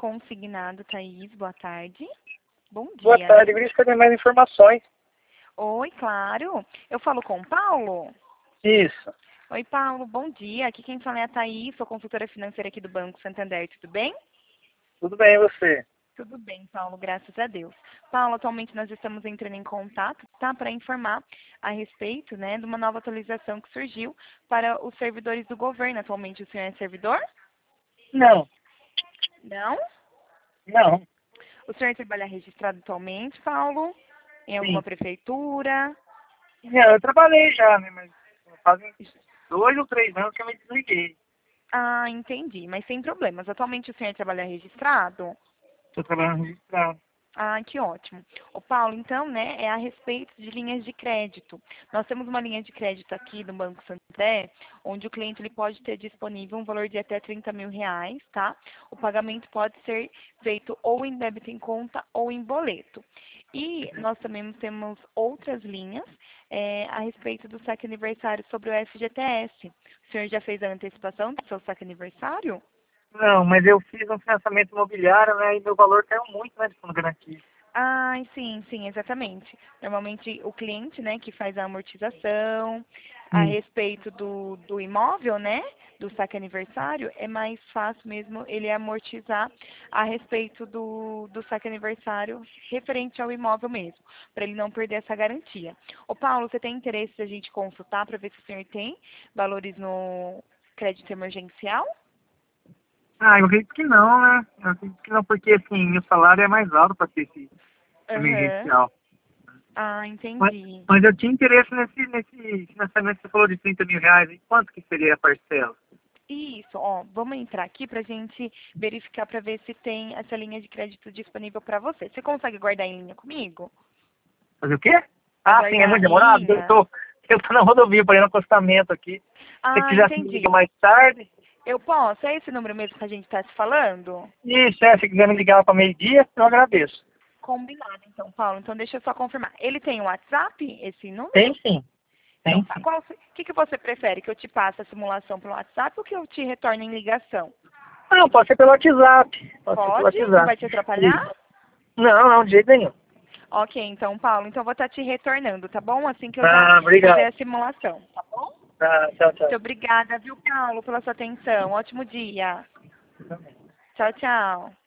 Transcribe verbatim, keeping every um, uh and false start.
consignado, Thaís. Boa tarde. Bom dia. Boa tarde, eu queria saber mais informações. Oi, claro. Eu falo com o Paulo? Isso. Oi, Paulo. Bom dia. Aqui quem fala é a Thaís, sou consultora financeira aqui do Banco Santander. Tudo bem? Tudo bem, e você? Tudo bem, Paulo, graças a Deus. Paulo, atualmente nós estamos entrando em contato, tá, para informar a respeito, né, de uma nova atualização que surgiu para os servidores do governo. Atualmente o senhor é servidor? Não, Não? não, O senhor trabalha registrado atualmente, Paulo? Em alguma sim. prefeitura? Não, eu trabalhei já, né, mas fazem dois ou três anos que eu me desliguei. Ah, entendi, mas sem problemas. Atualmente o senhor trabalha registrado? Estou trabalhando registrado. Ah, que ótimo. Ô, Paulo, então, né, é a respeito de linhas de crédito. Nós temos uma linha de crédito aqui do Banco Santander, onde o cliente ele pode ter disponível um valor de até trinta mil reais, tá? O pagamento pode ser feito ou em débito em conta ou em boleto. E nós também temos outras linhas é, a respeito do saque aniversário sobre o F G T S. O senhor já fez a antecipação do seu saque aniversário? Não, mas eu fiz um financiamento imobiliário, né, e meu valor caiu muito, né, de fundo garantido. Ah, sim, sim, exatamente. Normalmente o cliente, né, que faz a amortização a Sim. respeito do, do imóvel, né, do saque aniversário, é mais fácil mesmo ele amortizar a respeito do, do saque aniversário referente ao imóvel mesmo, para ele não perder essa garantia. Ô Paulo, você tem interesse de a gente consultar para ver se o senhor tem valores no crédito emergencial? Ah, eu acredito que não, né? Eu acredito que não, porque, assim, meu salário é mais alto para ter esse Aham. emergencial. Ah, Mas, entendi. mas eu tinha interesse nesse, nesse financiamento que você falou de trinta mil reais. E quanto que seria a parcela? Isso, ó, vamos entrar aqui para a gente verificar para ver se tem essa linha de crédito disponível para você. Você consegue guardar em linha comigo? Fazer o quê? Ah, sim, é Aguardar muito em demorado? Eu linha? tô, eu tô na rodovia, parei no acostamento aqui. Se você Ah, quiser me ligar entendi. mais tarde, Eu posso? É esse número mesmo que a gente está se falando? isso, é, se quiser me ligar para meio-dia, eu agradeço. Combinado, então, Paulo. Então, deixa eu só confirmar. Ele tem o WhatsApp, esse número? Tem sim, Então, tem tá. sim. Qual, o que, que você prefere? Que eu te passe a simulação pelo WhatsApp ou que eu te retorne em ligação? Não, pode ser pelo WhatsApp. Pode ser pelo Pode? Não vai WhatsApp. te atrapalhar? Isso. Não, não, de jeito nenhum. Ok, então, Paulo, então eu vou estar te retornando, tá bom? Assim que eu já Ah, fizer obrigado. a simulação, tá bom? Tá, tchau, Muito tchau. obrigada, viu, Paulo, pela sua atenção. Ótimo dia. Tchau, tchau.